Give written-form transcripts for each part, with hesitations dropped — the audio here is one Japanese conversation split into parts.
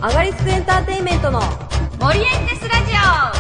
アガリスクエンターテインメントの森エンテスラジ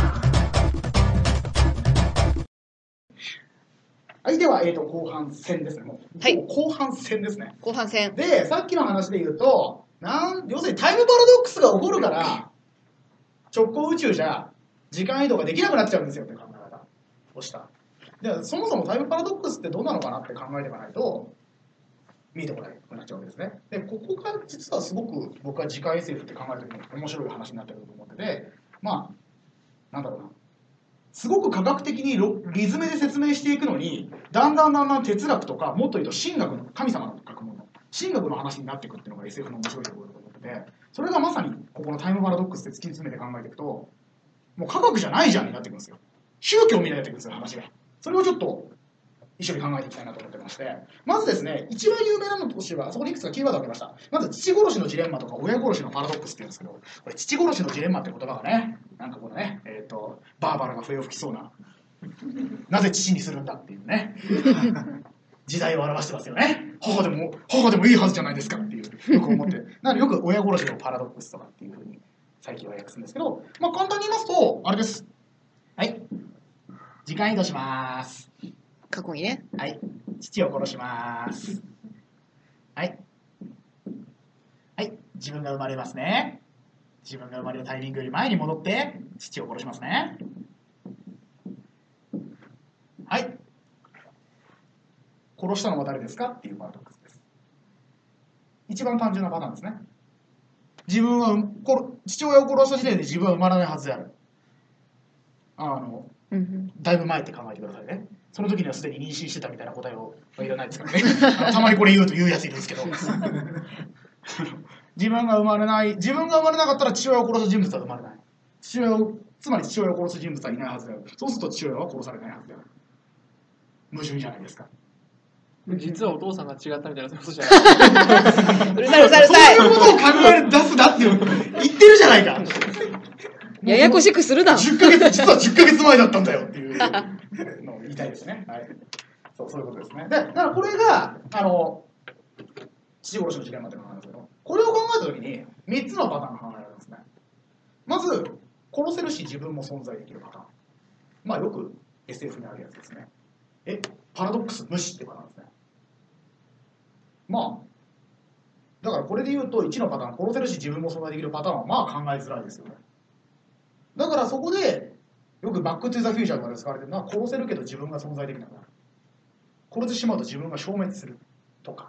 はい、では、後半戦ですね。もう、はい、後半戦ですね。 後半戦。 で、さっきの話で言うと、要するにタイムパラドックスが起こるから、直行宇宙じゃ時間移動ができなくなっちゃうんですよって考え方をした。で、そもそもタイムパラドックスってどうなのかなって考えていかないと、見えてこなくなっちゃうわけですね。で、ここが実はすごく僕は時間 SF って考えるときに面白い話になってくると思ってて、まあ、なんだろうな。すごく科学的にリズムで説明していくのに、だんだん哲学とか、もっと言うと神学の神様の学問の神学の話になっていくっていうのが SF の面白いところだと思ってて、それがまさにここのタイムパラドックスで突き詰めて考えていくと、もう科学じゃないじゃんになってくるんですよ。宗教みたいになってくるんですよ、話が。それをちょっと一緒に考えていきたいなと思ってまして、まずですね、一番有名なのとしては、そこにいくつかキーワードがありました。まず、父殺しのジレンマとか親殺しのパラドックスって言うんですけど、これ、父殺しのジレンマって言葉がね、なんかこのね、バーバラが笛を吹きそうな、なぜ父にするんだっていうね、時代を表してますよね。母でもいいはずじゃないですかっていう、よく思って、なのでよく親殺しのパラドックスとかっていうふうに最近は訳すんですけど、まあ簡単に言いますと、あれです。はい。時間移動します。 過去にね。 はい。父を殺します。はい。はい。自分が生まれますね。自分が生まれるタイミングより前に戻って、父を殺しますね。はい。殺したのは誰ですかっていうパラドックスです。一番単純なパターンですね。父親を殺した時点で自分は生まれないはずである。だいぶ前って考えてくださいね。その時にはすでに妊娠してたみたいな答えはいらないですからね。たまにこれ言うと言うやついるんですけど。自分が生まれなかったら父親を殺す人物は生まれない。つまり父親を殺す人物はいないはずである。そうすると父親は殺されないはずである。矛盾じゃないですか。 実はお父さんが違ったみたいなことじゃない。 うるさい。 そういうことを考え出すなっていう言ってるじゃないか。 ややこしくするな。 実は10ヶ月前だったんだよっていうのを言いたいですね。はい。そういうことですね。で、だからこれが、父殺しの事件までの話なんですけど、これを考えたときに、3つのパターンが考えられますね。まず、殺せるし自分も存在できるパターン。まあよく SF にあるやつですね。パラドックス無視ってパターンですね。まあ、だからこれで言うと1のパターン、殺せるし自分も存在できるパターンはまあ考えづらいですよね。だからそこで、よくバックトゥザフューチャーとかで使われてるのは、殺せるけど自分が存在できなくなる。殺してしまうと自分が消滅するとか。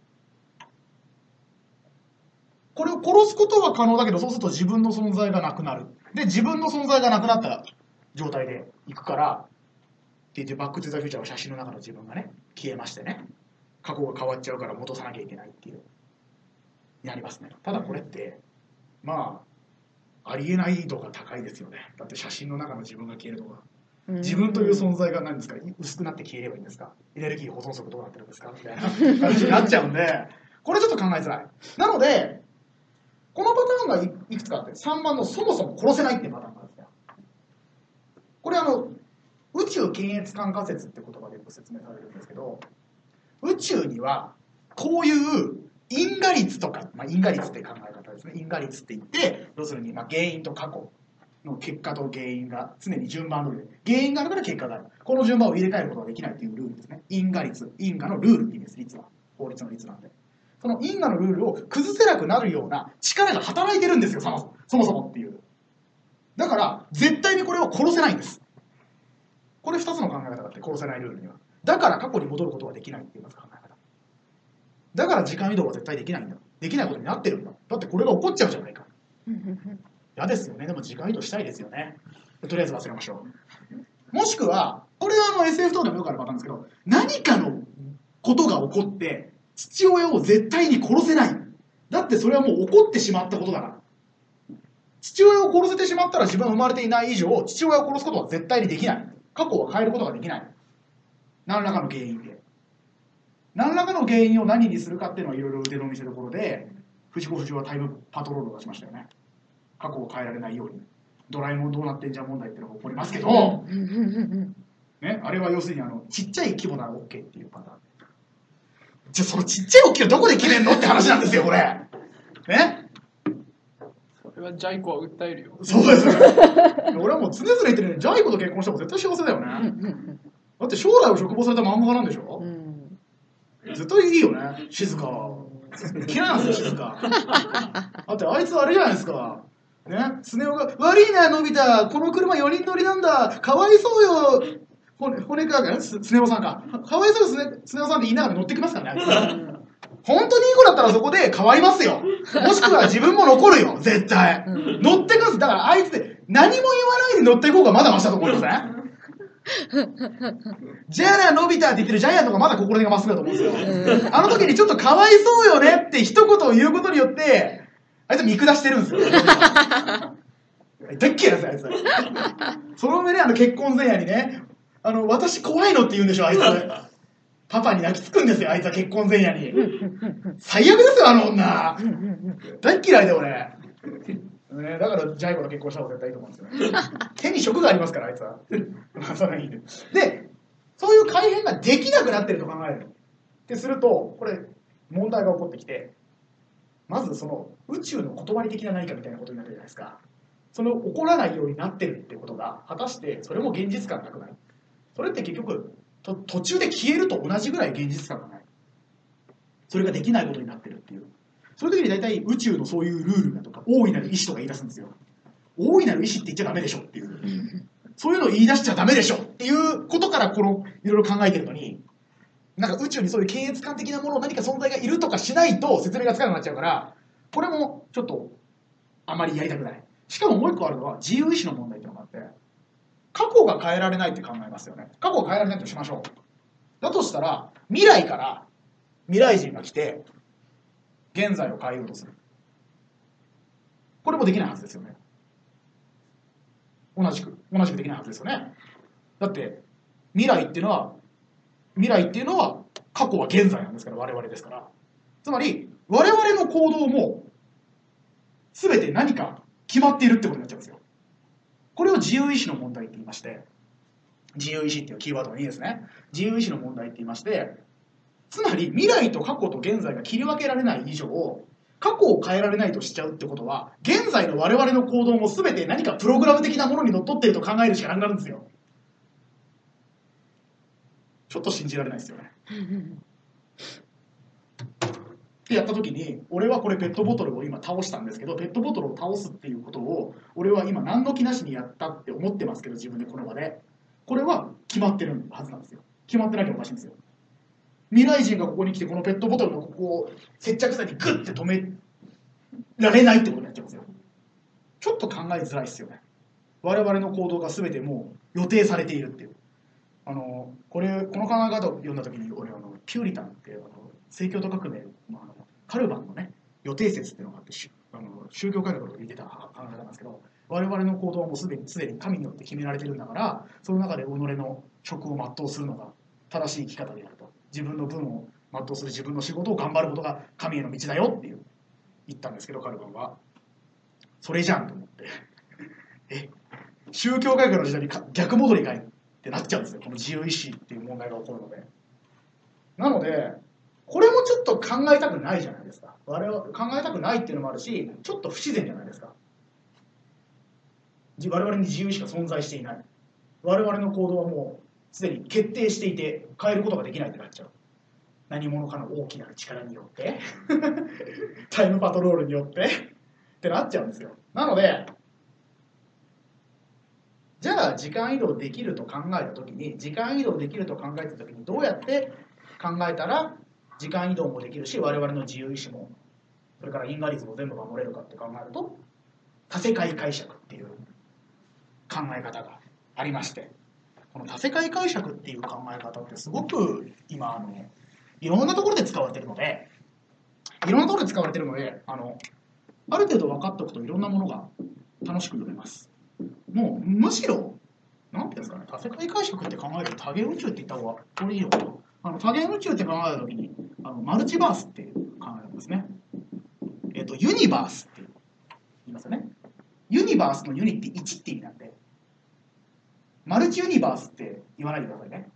これを殺すことは可能だけど、そうすると自分の存在がなくなる。で、自分の存在がなくなった状態でいくから、って言ってバックトゥザフューチャーは写真の中の自分がね、消えましてね、過去が変わっちゃうから戻さなきゃいけないっていう、になりますね。ただこれって、まあ、ありえない度が高いですよね。だって写真の中の自分が消えるとか、自分という存在が何ですか、薄くなって消えればいいんですか、エネルギー保存速どうなってるんですかみたいな感じになっちゃうんで、これちょっと考えづらい。なので、このパターンがいくつかあって、3番のそもそも殺せないっていうパターンがあるんですよ。これ宇宙検閲官仮説って言葉でよく説明されるんですけど、宇宙にはこういう因果率とか、因果率って考え方ですね。因果率って言って、要するに原因と過去の結果と原因が常に順番通りで、原因があるから結果がある。この順番を入れ替えることができないというルールですね。因果率、因果のルールって意味です、率は。法律の率なんで。その因果のルールを崩せなくなるような力が働いてるんですよ、そもそもっていう。だから、絶対にこれは殺せないんです。これ2つの考え方があって、殺せないルールには。だから過去に戻ることはできないっていう考え方。だから時間移動は絶対できないんだ。できないことになってるんだ。だってこれが起こっちゃうじゃないか。嫌ですよね。でも時間移動したいですよね。とりあえず忘れましょう。もしくは、これはSF 等でもよくあるパターンですけど、何かのことが起こって、父親を絶対に殺せない。だってそれはもう起こってしまったことだから。父親を殺せてしまったら自分は生まれていない以上、父親を殺すことは絶対にできない。過去は変えることができない。何らかの原因で。何らかの原因を何にするかっていうのはいろいろ腕の見せ所で、藤子不二雄はタイムパトロールを出しましたよね。過去を変えられないように。ドラえもんどうなってんじゃ問題っていうのが起こりますけど、ね、あれは要するにちっちゃい規模なら OK っていうパターン。じゃあそのちっちゃい OK をどこで決めるのって話なんですよ、これ。ね。 それはジャイコは訴えるよ。 そうですよね。俺はもう常々言ってるように、ジャイ子と結婚した方が絶対幸せだよね。だって将来を嘱望された漫画家なんでしょ、絶対いいよね、静香。嫌いなんですよ、静香。だってあいつあれじゃないですか。ね、スネ夫が、悪いな、のび太、この車4人乗りなんだ、かわいそうよ、骨川が、スネ夫さんか。かわいそうよ、スネ夫さんって言いながら乗ってきますからね、あいつ。本当にいい子だったらそこで変わりますよ。もしくは自分も残るよ、絶対。乗ってくんです。だからあいつで何も言わないで乗っていこうがまだマシだと思いません？じゃあな、のび太って言ってるジャイアントがまだ心根がまっすぐだと思うんですよ。あの時にちょっとかわいそうよねって一言を言うことによって、あいつ見下してるんですよ。大っ嫌いです、あいつ。その上ね、結婚前夜にね、私怖いのって言うんでしょ、あいつ。パパに泣きつくんですよ、あいつは結婚前夜に。最悪ですよ、あの女。大っ嫌いで、俺。ね、だからジャイ子と結婚した方が絶対いいと思うんですよね。手に職がありますから、あいつは。それはいいで。で、そういう改変ができなくなってると考える。ってすると、これ、問題が起こってきて、まずその宇宙の断り的な何かみたいなことになるじゃないですか。その起こらないようになってるってことが、果たしてそれも現実感なくない。それって結局、途中で消えると同じぐらい現実感がない。それができないことになってるっていう。そういう時に大体宇宙のそういうルールだとか大いなる意志とか言い出すんですよ。大いなる意志って言っちゃダメでしょっていう、そういうのを言い出しちゃダメでしょっていうことからいろいろ考えてるのに、なんか宇宙にそういう検閲官的なもの何か存在がいるとかしないと説明がつかなくなっちゃうから、これもちょっとあまりやりたくない。しかももう一個あるのは自由意志の問題っていうのがあって、過去が変えられないって考えますよね。過去が変えられないとしましょう。だとしたら未来から未来人が来て現在を変えようとする。これもできないはずですよね。同じくできないはずですよね。だって未来っていうのは過去は現在なんですから、我々ですから。つまり我々の行動も全て何か決まっているってことになっちゃうんですよ。これを自由意志の問題って言いまして、自由意志っていうキーワードがいいですね。自由意志の問題って言いまして、つまり未来と過去と現在が切り分けられない以上、過去を変えられないとしちゃうってことは、現在の我々の行動も全て何かプログラム的なものにのっとっていると考えるしかなくなるんですよ。ちょっと信じられないですよね。ってやった時に、俺はこれペットボトルを今倒したんですけど、ペットボトルを倒すっていうことを俺は今何の気なしにやったって思ってますけど、自分でこの場でこれは決まってるはずなんですよ。決まってなきゃおかしいんですよ。未来人がここに来てこのペットボトルのここを接着剤にグッて止められないってことになっちゃうんですよ。ちょっと考えづらいですよね。我々の行動が全てもう予定されているっていう。この考え方を読んだ時に俺ピューリタンって正教徒革命のカルバンのね予定説っていうのがあって宗教改革と言ってた考え方なんですけど、我々の行動はもうすでに神によって決められてるんだから、その中で己の職を全うするのが正しい生き方であると、自分の分を全うする自分の仕事を頑張ることが神への道だよって言ったんですけど、カルバンはそれじゃんと思って宗教改革の時代に逆戻りかいってなっちゃうんですよ。この自由意志っていう問題が起こるので。なのでこれもちょっと考えたくないじゃないですか。我々考えたくないっていうのもあるし、ちょっと不自然じゃないですか。我々に自由意志が存在していない。我々の行動はもうすでに決定していて変えることができないってなっちゃう。何者かの大きな力によってタイムパトロールによってってなっちゃうんですよ。なのでじゃあ時間移動できると考えた時にどうやって考えたら時間移動もできるし我々の自由意志もそれから因果率も全部守れるかって考えると、多世界解釈っていう考え方がありまして、この多世界解釈っていう考え方ってすごく今いろんなところで使われているので、ある程度分かっておくといろんなものが楽しく読めます。もうむしろなんていうんですかね、多世界解釈って考えると多元宇宙って言った方がこれいいのかな。多元宇宙って考えたときにマルチバースっていう考え方ですね。ユニバースって言いますよね。ユニバースのユニって1って意味なんで、マルチユニバースって言わないでくださいね。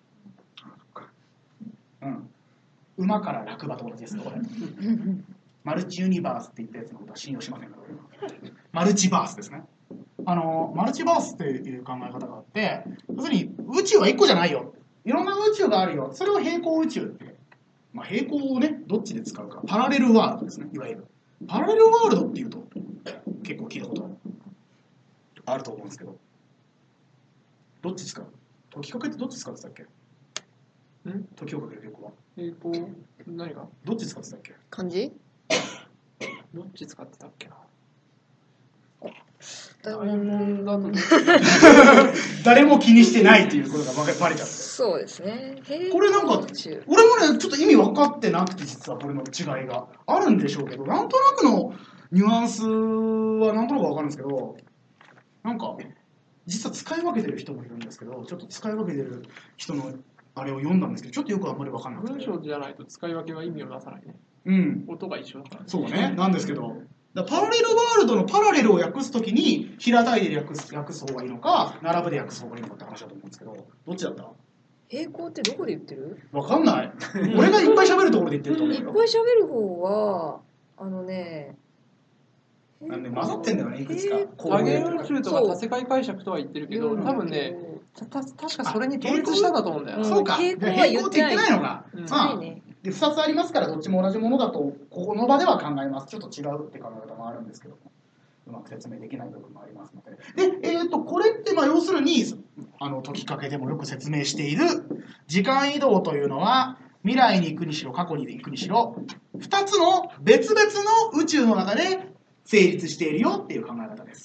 馬から落馬と同じです。マルチユニバースって言ったやつのことは信用しませんから。 マルチバースですね。マルチバースっていう考え方があって、要するに宇宙は1個じゃないよ。いろんな宇宙があるよ。それを平行宇宙って。まあ、平行をね、どっちで使うか。パラレルワールドですね、いわゆる。パラレルワールドっていうと、結構聞いたことあると思うんですけど、どっち使う？解きかけってどっち使ってたっけ？解きをかける曲は。 何が？ どっち使ってたっけ？ 漢字？ どっち使ってたっけな。 誰も気にしてないっていうことがバレちゃって。 そうですね。 これなんか、俺もね、ちょっと意味分かってなくて、実はこれの違いがあるんでしょうけど、なんとなくのニュアンスはなんとなく分かるんですけど、なんか、実は使い分けてる人もいるんですけど、ちょっと使い分けてる人のあれを読んだんですけど、ちょっとよくあんまり分かんなくて。 文章じゃないと使い分けは意味を出さないね。 うん。 音が一緒だから、ね。 そうね、なんですけど。パラレルワールドのパラレルを訳すときに平たいで訳す方がいいのか並ぶで訳す方がいいのかって話だと思うんですけど、どっちだった？ 平行ってどこで言ってる？ わかんない。俺がいっぱい喋るところで言ってると思うよ。 いっぱい喋る方はなんで混ざってんだよね、いくつか。 多元宇宙とか多世界解釈とは言ってるけど、多分ね、確かそれに統一したんだと思うんだよ。 そうか。 平行は平行って言ってないのか。 ないね。 で、2つありますから、どっちも同じものだと、ここの場では考えます。ちょっと違うって考え方もあるんですけども、うまく説明できない部分もありますので。で、これって、要するに、解きかけでもよく説明している、時間移動というのは、未来に行くにしろ、過去に行くにしろ、2つの別々の宇宙の中で成立しているよっていう考え方です。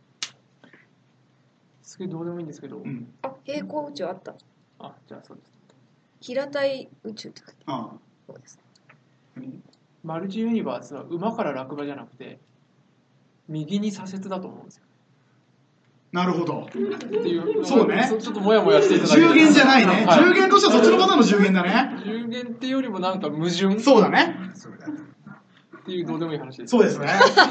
すげえどうでもいいんですけど。 平行宇宙あった。 じゃあそうです。 平たい宇宙って書いてある。そうです。 マルチユニバースは馬から落馬じゃなくて右に左折だと思うんですよ。 なるほど。 っていうそうね。 ちょっともやもやしていただいて。 10弦じゃないね。10弦としてはそっちの方の10弦だね。 10弦っていうよりもなんか矛盾。 そうだね。 っていうどうでもいい話です。 そうですね。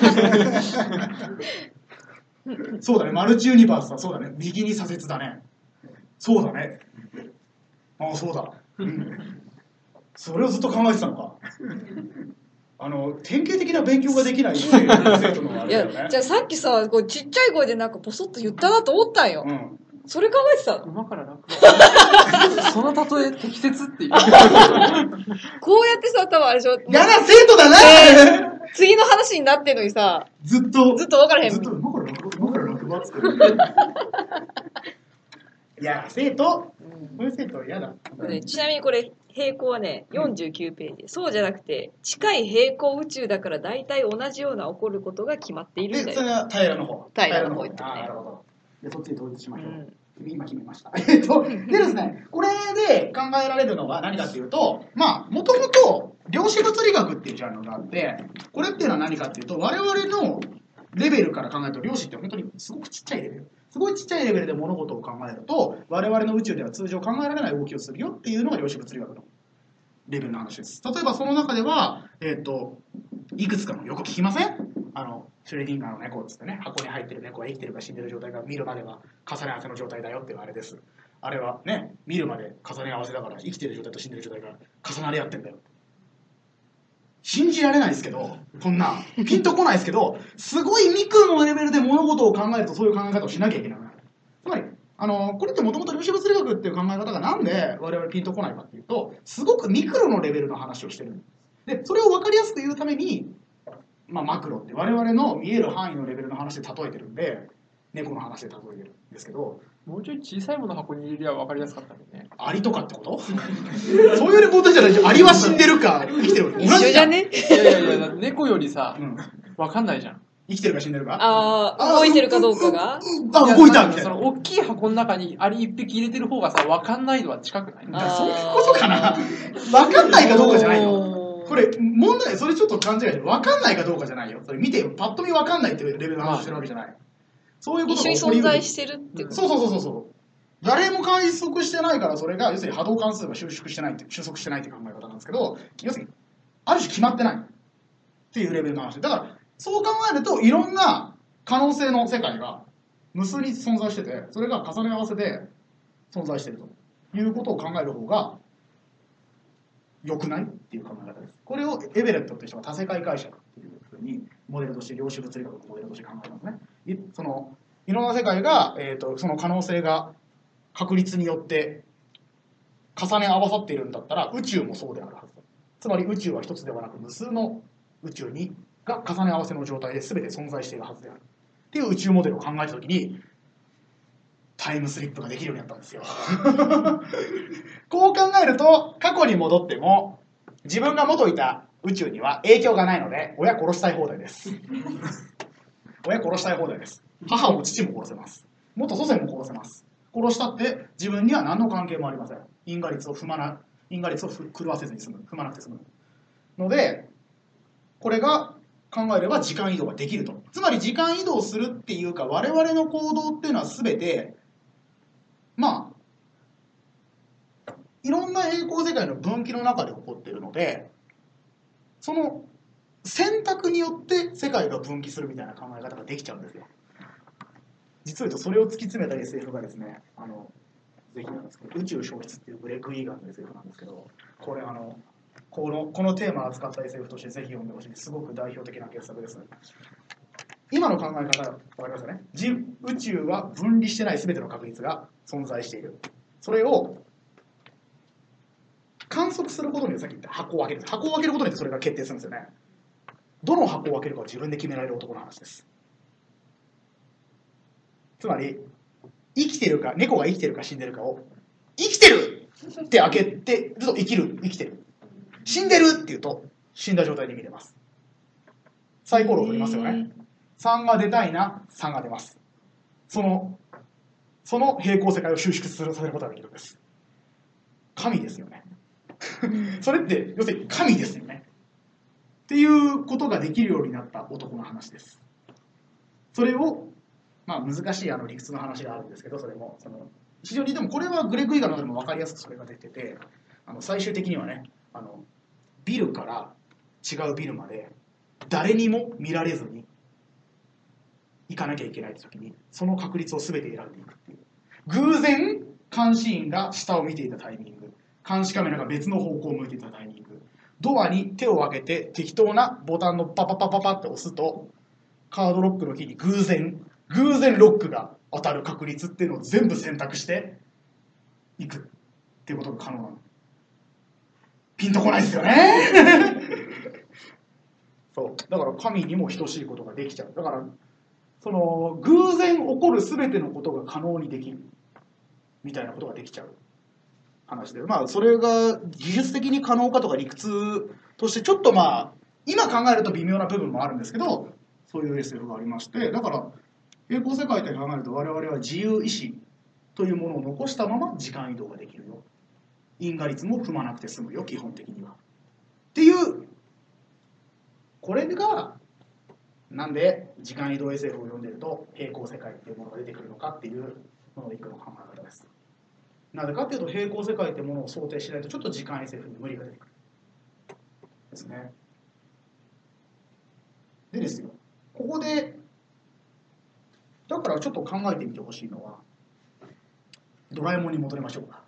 そうだね。マルチユニバースはそうだね。右に左折だね。そうだね。そうだ。それをずっと考えてたのか。典型的な勉強ができない生徒のあれだよね。 いや、じゃあさっきさ、こうちっちゃい声でなんかポソッと言ったなと思ったんよ。それ考えてたの。 馬から落馬。その例え適切っていう。 こうやってさ、多分あれでしょ。 嫌な生徒だな、 次の話になってんのにさ、 ずっと分からへん。 ずっと馬から落馬っつってる。いや、生徒、こういう生徒は嫌だ。 ちなみにこれ、平行はね、49ページ。そうじゃなくて、近い平行宇宙だから大体同じような起こることが決まっているんだよ。 それは平らの方。 平らの方言ってるね。 なるほど。で、そっちで統一しましょう。今決めました。でですね、これで考えられるのは何かっていうと、もともと量子物理学っていうジャンルがあって、これっていうのは何かっていうと、我々のレベルから考えると、量子って本当にすごくちっちゃいレベル。すごいちっちゃいレベルで物事を考えると、我々の宇宙では通常考えられない動きをするよっていうのが量子物理学のレベルの話です。例えばその中では、いくつかのよく聞きません？シュレディンガーの猫っつってね、箱に入ってる猫は生きてるか死んでる状態が見るまでは重ね合わせの状態だよっていうあれです。あれはね、見るまで重ね合わせだから生きてる状態と死んでる状態が重なり合ってんだよ。信じられないですけど、こんなピンとこないですけど、すごいミクロのレベルで物事を考えるとそういう考え方をしなきゃいけない。つまり、これってもともと量子物理学っていう考え方がなんで我々ピンとこないかっていうと、すごくミクロのレベルの話をしてるんです。で、それを分かりやすく言うために、マクロって我々の見える範囲のレベルの話で例えてるんで、猫の話で例えてるんですけど、 もうちょい小さいもの箱に入れりゃ分かりやすかったんだよね。 アリとかってことそういう問題じゃない。アリは死んでるか生きてるか。 一緒じゃね？ いや、猫よりさ、分かんないじゃん。 生きてるか死んでるか。 動いてるかどうかが。 動いたみたいな。 その大きい箱の中にアリ一匹入れてる方がさ、分かんないのは近くない？ そういうことかな。分かんないかどうかじゃないよ。これ問題、それちょっと勘違いしてる。分かんないかどうかじゃないよ。それ見てパッと見分かんないっていうレベルの話をしてるわけじゃない。そういうことが一緒に存在してるってこと。 そう。誰も観測してないから、それが要するに波動関数が収束してないっていう考え方なんですけど、要するにある種決まってないっていうレベルの話。だからそう考えるといろんな可能性の世界が無数に存在してて、それが重ね合わせで存在しているということを考える方が良くないっていう考え方です。これをエベレットという人が多世界解釈っていうふうにモデルとして量子物理学のモデルとして考えますね。いろんな世界が、その可能性が確率によって重ね合わさっているんだったら宇宙もそうであるはずだ。つまり宇宙は一つではなく無数の宇宙が重ね合わせの状態で全て存在しているはずであるっていう宇宙モデルを考えた時にタイムスリップができるようになったんですよ。こう考えると過去に戻っても自分が元いた宇宙には影響がないので親殺したい放題です。親殺したい放題です。母も父も殺せます。元祖先も殺せます。殺したって自分には何の関係もありません。因果律を狂わせずに済む。踏まなくて済むので、これが考えれば時間移動ができると。つまり時間移動するっていうか我々の行動っていうのは全てまあいろんな平行世界の分岐の中で起こっているので、その選択によって世界が分岐するみたいな考え方ができちゃうんですよ。実を言うとそれを突き詰めた SF がですね、ぜひなんですけど、宇宙消失っていうグレッグ・イーガンの SF なんですけど、これこのテーマを扱った SF としてぜひ読んでほしい。すごく代表的な傑作です。今の考え方、わかりますよね。宇宙は分離してない全ての確率が存在している。それを観測することによって、さっき言った箱を開ける。箱を開けることによってそれが決定するんですよね。どの箱を開けるかを自分で決められる男の話です。つまり生きてるか、猫が生きてるか死んでるかを生きてるって開けてると生きてる。死んでるって言うと死んだ状態で見れます。サイコロを振りますよね。3が出たいな、3が出ます。その平行世界を収縮させることができるんです。神ですよね。それって要するに神ですよね。っていうことができるようになった男の話です。それを難しい理屈の話があるんですけど、それも非常にでもこれはグレッグ・イーガンの中でも分かりやすくそれが出てて、最終的にはねビルから違うビルまで誰にも見られずに行かなきゃいけない時にその確率を全て選んでいくっていう。偶然監視員が下を見ていたタイミング、監視カメラが別の方向を向いていたタイミング、ドアに手を開けて適当なボタンのパパパパパって押すとカードロックのキーに偶然ロックが当たる確率っていうのを全部選択していくっていうことが可能なの。ピンとこないですよね。そうだから神にも等しいことができちゃう。だから偶然起こる全てのことが可能にできるみたいなことができちゃう話で、それが技術的に可能かとか理屈としてちょっと今考えると微妙な部分もあるんですけど、そういう SF がありまして、だから平行世界って考えると我々は自由意志というものを残したまま時間移動ができるよ。因果律も踏まなくて済むよ、基本的には。っていう、これがなんで時間移動 SF を読んでると平行世界っていうものが出てくるのかっていうのの一個の考え方です。なぜかっていうと平行世界っていうものを想定しないとちょっと時間 SF に無理が出てくるですね。でですよ、ここでだからちょっと考えてみてほしいのはドラえもんに戻りましょうか。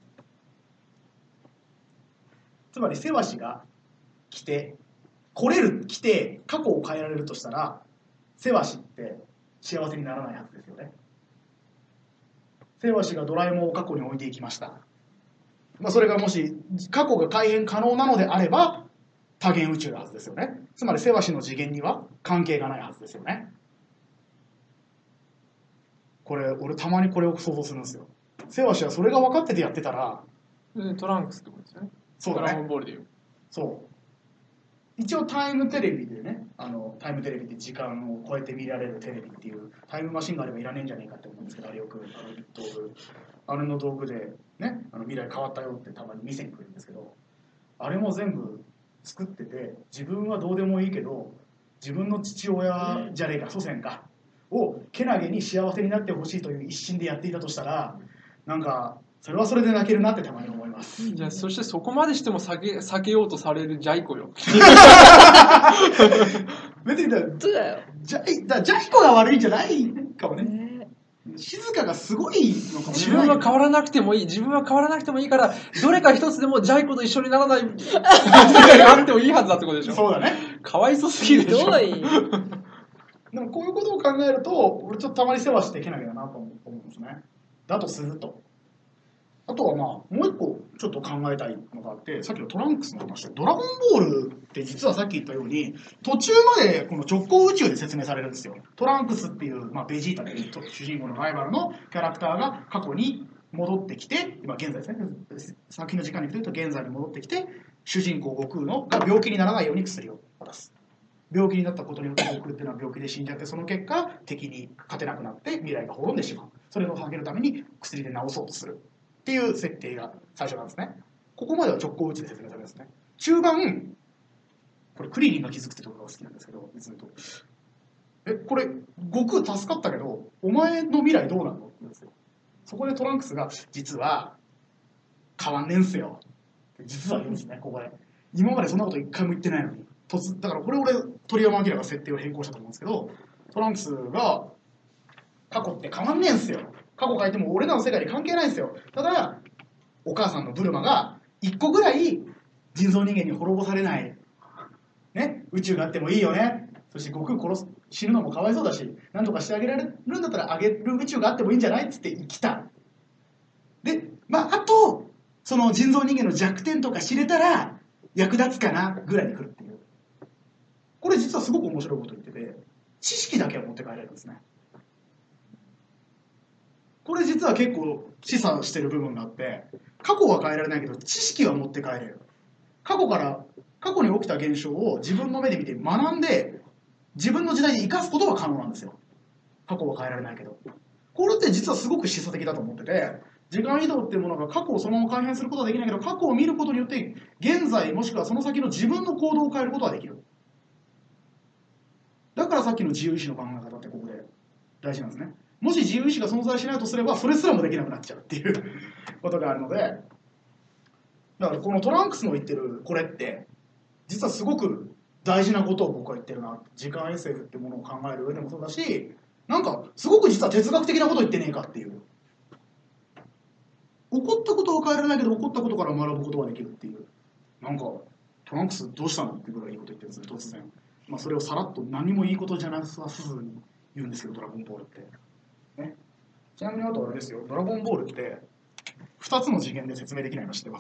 つまりセワシが来て過去を変えられるとしたらセワシって幸せにならないはずですよね。セワシがドラえもんを過去に置いていきました。それがもし過去が改変可能なのであれば多元宇宙なはずですよね。つまりセワシの次元には関係がないはずですよね。俺たまにこれを想像するんですよ。セワシはそれが分かっててやってたらトランクスってことですよね。 そうだね。 ドラゴンボールでいう。 そう一応タイムテレビでね、タイムテレビって時間を超えて見られるテレビっていうタイムマシンがあればいらねえんじゃねえかって思うんですけど、あれよくあれの道具でね、未来変わったよってたまに見せに来るんですけど、あれも全部作ってて自分はどうでもいいけど自分の父親じゃねえか祖先かをけなげに幸せになってほしいという一心でやっていたとしたら、なんかそれはそれで泣けるなってたまに思います。 じゃあそしてそこまでしても避けようとされるジャイコよ。 別にそうだよ。 ジャイコが悪いんじゃないかもね。 静かがすごいのかもし自れない。 分は変わらなくてもいい。自分は変わらなくてもいいから、どれか一つでもジャイ子と一緒にならない世界があってもいいはずだってことでしょ。 そうだね。 かわいそすぎるでしょ。 ひどい。 でもこういうことを考えると、俺ちょっとたまに世話していけなきゃなと思うんですね。だとすると。あとはまあ、もう一個ちょっと考えたいのがあって、さっきのトランクスの話で、ドラゴンボールって実はさっき言ったように、途中までこの直行宇宙で説明されるんですよ。トランクスっていう、まあ、ベジータという主人公のライバルのキャラクターが過去に戻ってきて、今現在ですね、作品の時間に来ると現在に戻ってきて、主人公悟空が病気にならないように薬を渡す。病気になったことによって悟空っていうのは病気で死んじゃって、その結果敵に勝てなくなって未来が滅んでしまう。それを避けるために薬で治そうとするっていう設定が最初なんですね。ここまでは直行宇宙で説明されるんですね。中盤、これクリリンが気づくってところが好きなんですけど、いつもとこれ悟空助かったけどお前の未来どうなるのって言うんですよ。そこでトランクスが実は変わんねえんすよ。実は言うんですね、ここで。今までそんなこと一回も言ってないのに。だからこれ俺、鳥山明が設定を変更したと思うんですけど、トランクスが過去って変わんねえんすよ。過去変えても俺らの世界に関係ないんですよ。ただ、お母さんのブルマが一個ぐらい人造人間に滅ぼされない、ね、宇宙があってもいいよね。そして悟空死ぬのもかわいそうだし、何とかしてあげられるんだったらあげる宇宙があってもいいんじゃないっつって生きた。で、まあ、あと、その人造人間の弱点とか知れたら役立つかなぐらいに来るっていう。これ実はすごく面白いこと言ってて、知識だけは持って帰れるんですね。これ実は結構示唆してる部分があって、過去は変えられないけど知識は持って帰れる。過去に起きた現象を自分の目で見て学んで自分の時代に生かすことは可能なんですよ。過去は変えられないけど。これって実はすごく示唆的だと思ってて、時間移動っていうものが過去をそのまま改変することはできないけど、過去を見ることによって現在もしくはその先の自分の行動を変えることはできる。だからさっきの自由意志の考え方ってここで大事なんですね。もし自由意志が存在しないとすればそれすらもできなくなっちゃうっていうことがあるので、だからこのトランクスの言ってるこれって実はすごく大事なことを僕は言ってるな。時間 SF っていうものを考える上でもそうだし、なんかすごく実は哲学的なことを言ってねえかっていう。起こったことは変えられないけど起こったことから学ぶことができるっていう。なんかトランクスどうしたのっていうぐらいいいこと言ってるんですね、突然。まあ、それをさらっと何もいいことじゃなさすずに言うんですけど、ドラゴンボールって。ね、ちなみにあとあれですよ、ドラゴンボールって2つの次元で説明できないの知ってます？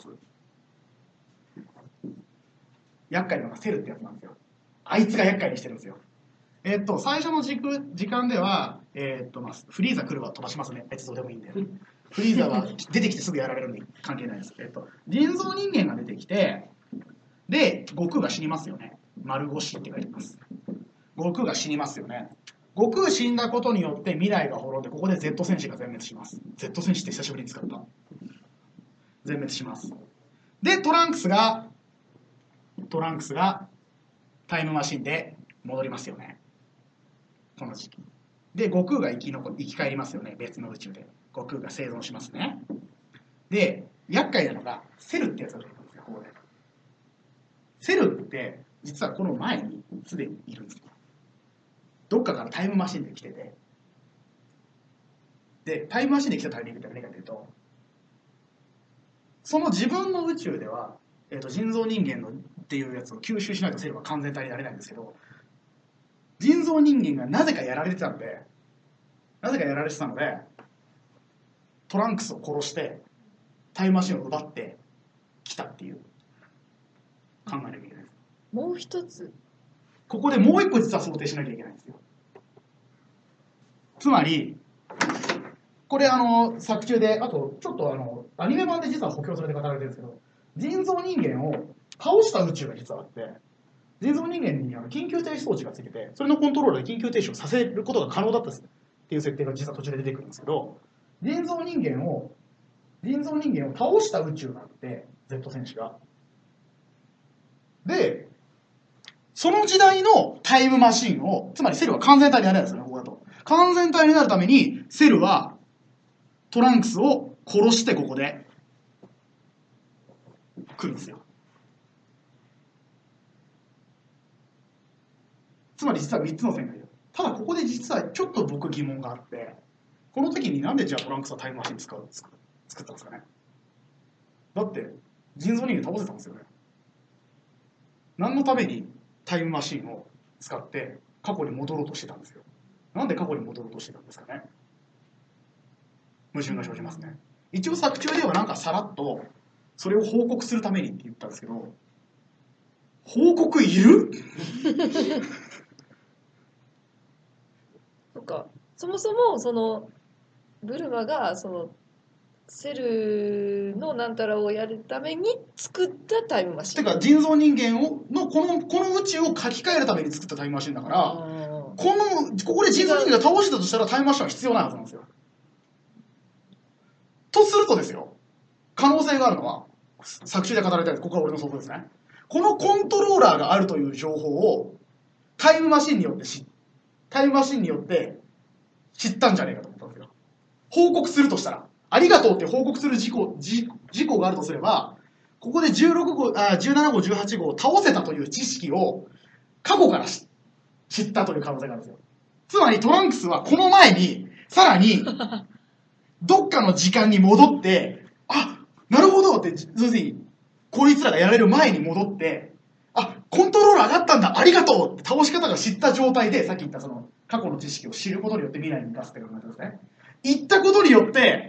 厄介なのがセルってやつなんですよ。あいつが厄介にしてるんですよ。最初の時間では、まあ、フリーザ来るは飛ばしますね。別にどうでもいいんで。フリーザは出てきてすぐやられるんで関係ないです。人造人間が出てきて、で、悟空が死にますよね。丸腰って書いてます。悟空が死にますよね。悟空死んだことによって未来が滅んで、ここで Z 戦士が全滅します。Z 戦士って久しぶりに使った。全滅します。で、トランクスがタイムマシンで戻りますよね。この時期。で、悟空が生き返りますよね。別の宇宙で。悟空が生存しますね。で、厄介なのが、セルってやつが出てくるんですよ、ここで。セルって実はこの前にすでにいるんですよ。どっかからタイムマシンで来てて、でタイムマシンで来たタイミングって何かというと、その自分の宇宙では、人造人間のっていうやつを吸収しないとセルは完全体になれないんですけど、人造人間がなぜかやられてたのでトランクスを殺してタイムマシンを奪ってきたっていう考えなきゃいけないです。 もう一つここでもう一個実は想定しなきゃいけないんですよ。つまりこれ作中で、あとちょっとアニメ版で実は補強されて語られてるんですけど、人造人間を倒した宇宙が実はあって、人造人間に緊急停止装置がついてて、それのコントロールで緊急停止をさせることが可能だったっていう設定が実は途中で出てくるんですけど、人造人間を倒した宇宙があって、Z 戦士が。で、その時代のタイムマシンを、つまりセルは完全体になれるんですよね、ここだと。完全体になるために、セルはトランクスを殺してここで来るんですよ。つまり実は3つの線がいる。ただここで実はちょっと僕疑問があって、 この時になんでじゃあトランクスはタイムマシン作ったんですかね。だって人造人間倒せたんですよね。何のためにタイムマシンを使って過去に戻ろうとしてたんですよ。なんで過去に戻ろうとしてたんですかね。矛盾が生じますね。一応作中ではなんかさらっとそれを報告するためにって言ったんですけど、報告いる？ なんかそもそもそのブルマがそのセルのなんたらをやるために作ったタイムマシン。 てか人造人間のこの宇宙を書き換えるために作ったタイムマシンだから、ここで人造人間が倒したとしたらタイムマシンは必要ないはずなんですよ。とするとですよ、可能性があるのは作中で語られたやつ、ここは俺の想像ですね。このコントローラーがあるという情報をタイムマシンによって知ったんじゃねえかと思ったんですよ。報告するとしたら、ありがとうって報告する事項があるとすれば、ここで17号、18号を倒せたという知識を過去から知ったという可能性があるんですよ。つまりトランクスはこの前に、さらに、どっかの時間に戻って、あ、なるほどって、要するに、こいつらがやられる前に戻って、あ、コントローラー上がったんだ、ありがとうって倒し方が知った状態で、さっき言ったその過去の知識を知ることによって未来に生かすって考えてますね。言ったことによって、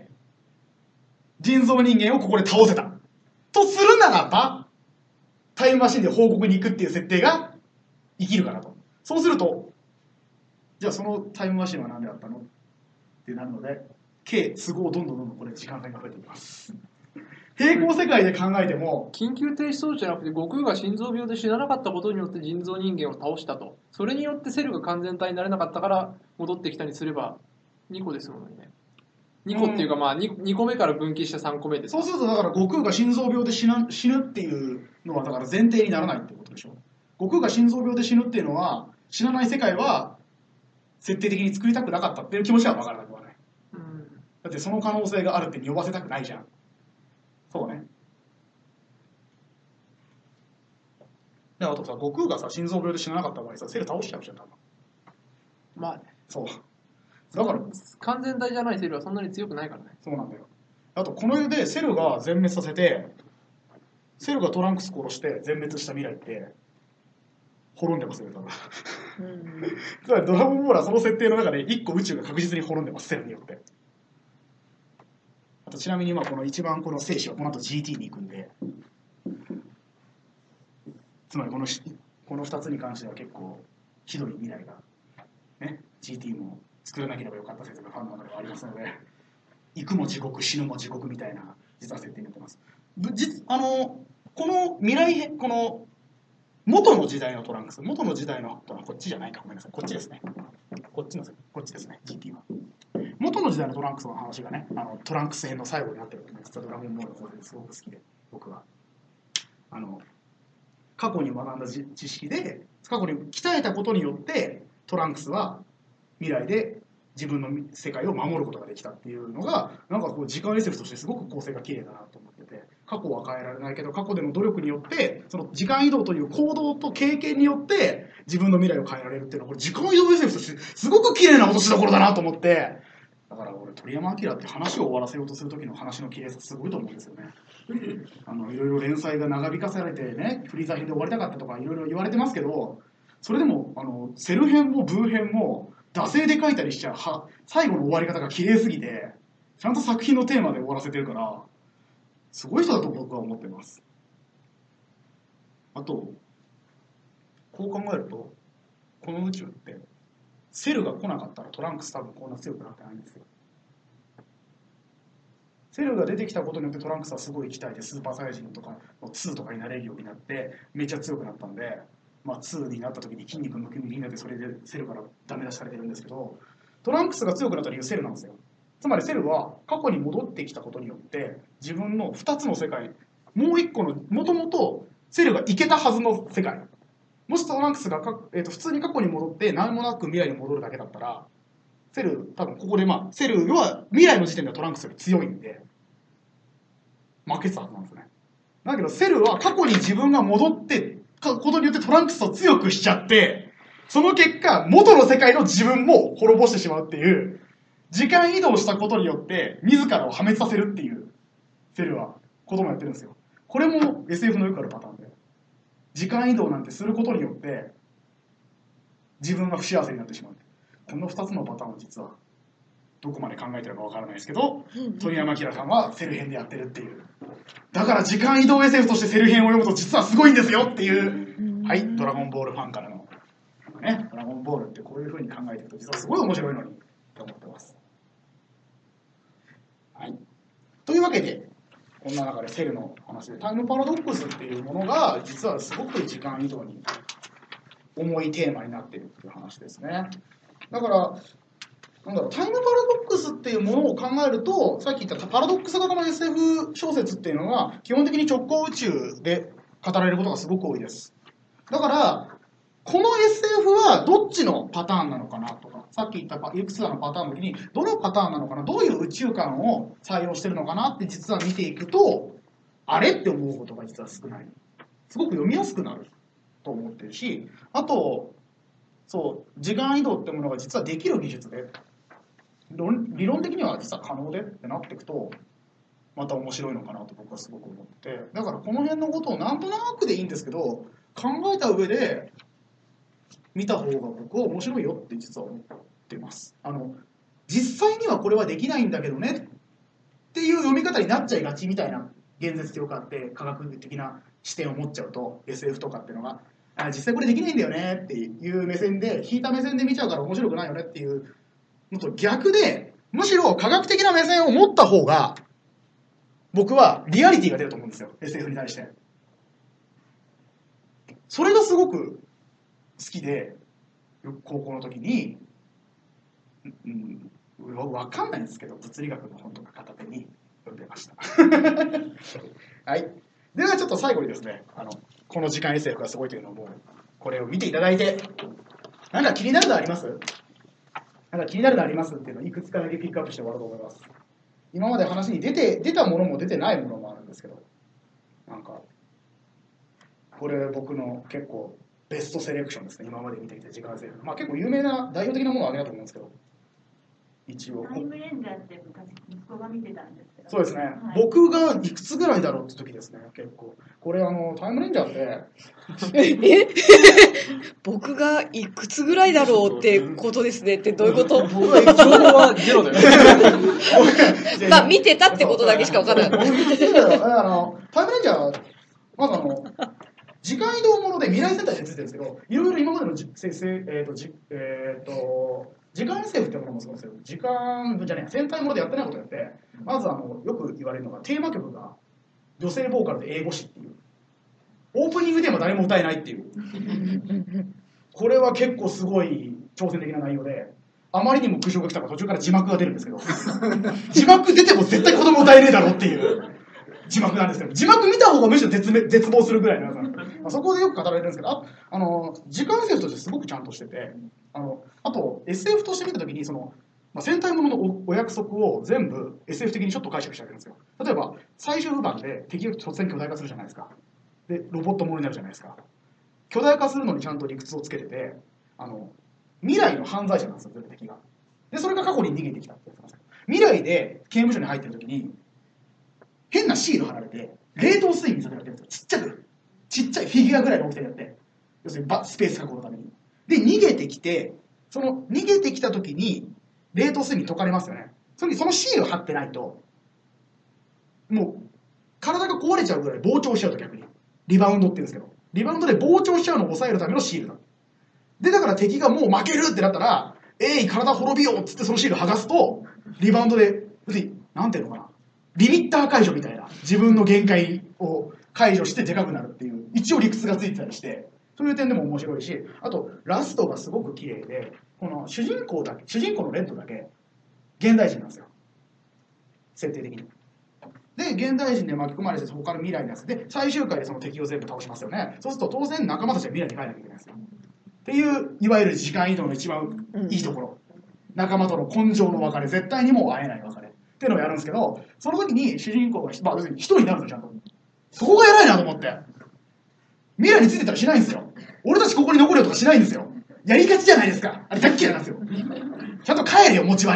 人造人間をここで倒せた。とするならば、タイムマシンで報告に行くっていう設定が生きるかなと。そうすると、じゃあそのタイムマシンは何であったのってなるので、計都合どんどんこれ時間帯が増えていきます。平行世界で考えても緊急停止装置じゃなくて悟空が心臓病で死ななかったことによって人造人間を倒したと。それによってセルが完全体になれなかったから戻ってきたにすれば2個ですもんね。2個っていうかまあ 2個目から分岐した3個目です。 そうするとだから悟空が心臓病で死ぬっていうのはだから前提にならないってことでしょ。悟空が心臓病で死ぬっていうのは死なない世界は設定的に作りたくなかったっていう気持ちは分からなくはない。だってその可能性があるって匂わせたくないじゃん。そうね。であとさ、悟空がさ心臓病で死ななかった場合さ、セル倒しちゃうじゃん多分。 まあね。 そう。だから完全体じゃないセルはそんなに強くないからね。 そうなんだよ。あとこの世でセルが全滅させて、セルがトランクス殺して全滅した未来って滅んでますよ多分。つまりドラゴンボールはその設定の中で1個宇宙が確実に滅んでます、セルによって。あとちなみにこの一番この生死はこの後 GT に行くんで、つまりこの2つに関しては結構ひどい未来がね、GT も作らなければよかった説がファンの中ではありますので、行くも地獄死ぬも地獄みたいな実は設定になってます。この未来編、この元の時代のトランクス、元の時代のこっちじゃないか、ごめんなさい、こっちですね、こっちですね、 GT は元の時代のトランクスの話がね、トランクス編の最後になってるので、実はドラゴンボールの方ですごく好きで、僕は過去に学んだ知識で過去に鍛えたことによってトランクスは未来で自分の世界を守ることができたっていうのが、なんかこう時間 SF としてすごく構成が綺麗だなと思ってて、過去は変えられないけど過去での努力によってその時間移動という行動と経験によって自分の未来を変えられるっていうのは、これ時間移動 SF としてすごく綺麗な落としどころだなと思って、だから俺鳥山明って話を終わらせようとする時の話の綺麗さすごいと思うんですよね。いろいろ連載が長引かされてね、フリーザ編で終わりたかったとかいろいろ言われてますけど、それでもセル編もブー編も惰性で書いたりしちゃ最後の終わり方が綺麗すぎて、ちゃんと作品のテーマで終わらせてるからすごい人だと僕は思ってます。あとこう考えると、この宇宙ってセルが来なかったらトランクス多分こんな強くなってないんですよ。セルが出てきたことによってトランクスはすごい鍛えてスーパーサイヤ人とかの2とかになれるようになってめっちゃ強くなったんで、2になった時に筋肉ムキムキになってそれでセルからダメ出しされてるんですけど、トランクスが強くなった理由セルなんですよ。つまりセルは過去に戻ってきたことによって自分の2つの世界、もう1個のもともとセルが行けたはずの世界、もしトランクスが普通に過去に戻って何もなく未来に戻るだけだったら、セル多分ここでセルは未来の時点ではトランクスより強いんで負けてたはずなんですね。だけどセルは過去に自分が戻ってことによってトランクスを強くしちゃって、その結果元の世界の自分も滅ぼしてしまうっていう時間移動したことによって自らを破滅させるっていうセルはこともやってるんですよ。これも SF のよくあるパターンで、時間移動なんてすることによって自分が不幸せになってしまう。この2つのパターンを実はどこまで考えてるかわからないですけど、鳥山明さんはセル編でやってるっていう。だから時間移動 SF としてセル編を読むと実はすごいんですよっていう、はい、ドラゴンボールファンからのね、ドラゴンボールってこういう風に考えていくと実はすごい面白いのにと思ってます。はい。というわけで、こんな中でセルの話で、タイムパラドックスっていうものが実はすごく時間移動に重いテーマになっているっていう話ですね。だからなんだろう、タイムパラドックスっていうものを考えると、さっき言ったパラドックス型の SF 小説っていうのが基本的に直行宇宙で語られることがすごく多いです。だからこの SF はどっちのパターンなのかなとか、さっき言ったいくつかのパターンの時にどのパターンなのかな、どういう宇宙観を採用してるのかなって実は見ていくと、あれって思うことが実は少ない。すごく読みやすくなると思ってるし、あとそう時間移動ってものが実はできる技術で、理論的には実は可能でってなっていくとまた面白いのかなと僕はすごく思って、だからこの辺のことをなんとなくでいいんですけど考えた上で見た方が僕は面白いよって実は思ってます。実際にはこれはできないんだけどねっていう読み方になっちゃいがちみたいな現実とかって科学的な視点を持っちゃうと SF とかっていうのが実際これできないんだよねっていう目線で引いた目線で見ちゃうから面白くないよねっていうのと逆で、むしろ科学的な目線を持った方が僕はリアリティが出ると思うんですよ SF に対して。それがすごく好きで、高校の時に分かんないんですけど物理学の本とか片手に読んでましたはい。ではちょっと最後にですね、この時間 SF がすごいというのをもうこれを見ていただいて、なんか気になるのあります？なんか気になるのありますっていうのをいくつかだけピックアップして終わろうと思います。今まで話に出たものも出てないものもあるんですけど、なんかこれ僕の結構ベストセレクションですね。今まで見てきた時間 SF、結構有名な代表的なものを挙げたと思うんですけど、一応タイムレンジャーって昔息子が見てたんですけど、 そうですね、 はい、 僕がいくつぐらいだろうって時ですね。結構これタイムレンジャーって僕がいくつぐらいだろうってことですねってどういうこと？ 僕は情報はゼロだよ見てたってことだけしか分からない。 タイムレンジャーまず時間移動もので未来世代ってついてるんですけど、いろいろ今までの時間 SF ってものもそうですけど、時間じゃねえ戦隊ものでやってないことやって、まずよく言われるのがテーマ曲が女性ボーカルで英語詞っていう、オープニングでも誰も歌えないっていうこれは結構すごい挑戦的な内容で、あまりにも苦情が来たから途中から字幕が出るんですけど字幕出ても絶対子供歌えねえだろっていう字幕なんですけど、字幕見た方がむしろ絶望するぐらいのそこでよく語られるんですけど、時間 SF としてすごくちゃんとしてて、あと SF として見た時に戦隊もののお約束を全部 SF 的にちょっと解釈してあげるんですよ。例えば最終盤で敵が突然巨大化するじゃないですか。でロボットものになるじゃないですか。巨大化するのにちゃんと理屈をつけてて、未来の犯罪者なんですよ、全部敵が。でそれが過去に逃げてきたってやつなんですよ。未来で刑務所に入ってる時に変なシール貼られて冷凍睡眠させられてるんですよ。ちっちゃいフィギュアぐらいの大きさでやって、要するにスペース確保のために。で逃げてきて、その逃げてきた時に冷凍睡眠解かれますよね。そのシール貼ってないともう体が壊れちゃうぐらい膨張しちゃうと、逆にリバウンドって言うんですけど、リバウンドで膨張しちゃうのを抑えるためのシールだ。でだから敵がもう負けるってなったら、体滅びようっつってそのシール剥がすとリバウンドで、要するになんていうのかな、リミッター解除みたいな、自分の限界を解除してでかくなるっていう一応理屈がついてたりして、そういう点でも面白いし、あとラストがすごく綺麗で、この主人公のレッドだけ現代人なんですよ、設定的に。で現代人で巻き込まれて他の未来のやつで最終回でその敵を全部倒しますよね。そうすると当然仲間たちは未来に帰らなきゃいけないんですよっていう、いわゆる時間移動の一番いいところ、仲間との根性の別れ、絶対にもう会えない別れっていうのをやるんですけど、その時に主人公が要するに一人になるの、ちゃんと。そこが偉いなと思って。未来についてたらしないんですよ。俺たちここに残るよとかしないんですよ。やりがちじゃないですか。あれ大っ嫌いなんですよ。ちゃんと帰れよ、持ち場にって。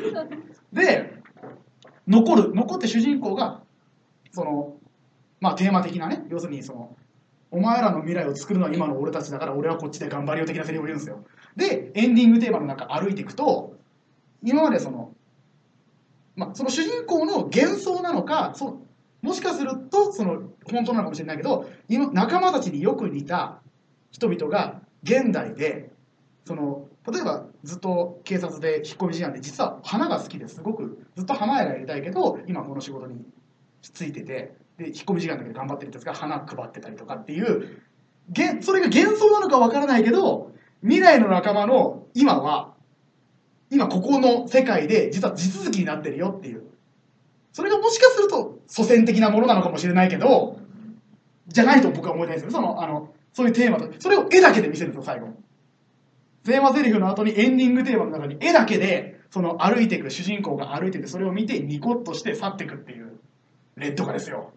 で残って主人公がそのまあテーマ的なね、要するにそのお前らの未来を作るのは今の俺たちだから俺はこっちで頑張るよ的なセリフを言うんですよ。でエンディングテーマの中歩いていくと、今までそのその主人公の幻想なのか、もしかするとその本当なのかもしれないけど、今仲間たちによく似た人々が現代でその例えばずっと警察で引っ込み思案で実は花が好きですごくずっと花屋がやりたいけど今この仕事についてて、で引っ込み思案だけど頑張ってるんですが花配ってたりとかっていうそれが幻想なのかわからないけど、未来の仲間の今ここの世界で実は地続きになってるよっていう、それがもしかすると祖先的なものなのかもしれないけどじゃないと僕は思いたいんですよ。そういうテーマとそれを絵だけで見せるんですよ。最後テーマセリフの後にエンディングテーマの中に絵だけでその歩いていく主人公が歩いててそれを見てニコッとして去っていくっていうレッドカですよ。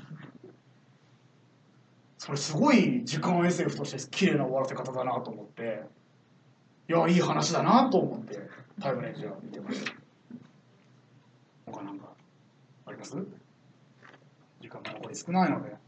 それすごい時間 SF として綺麗な終わらせ方だなと思って、いやいい話だなと思ってタイムレンジャー見てました。他なんかあります？時間が残り少ないので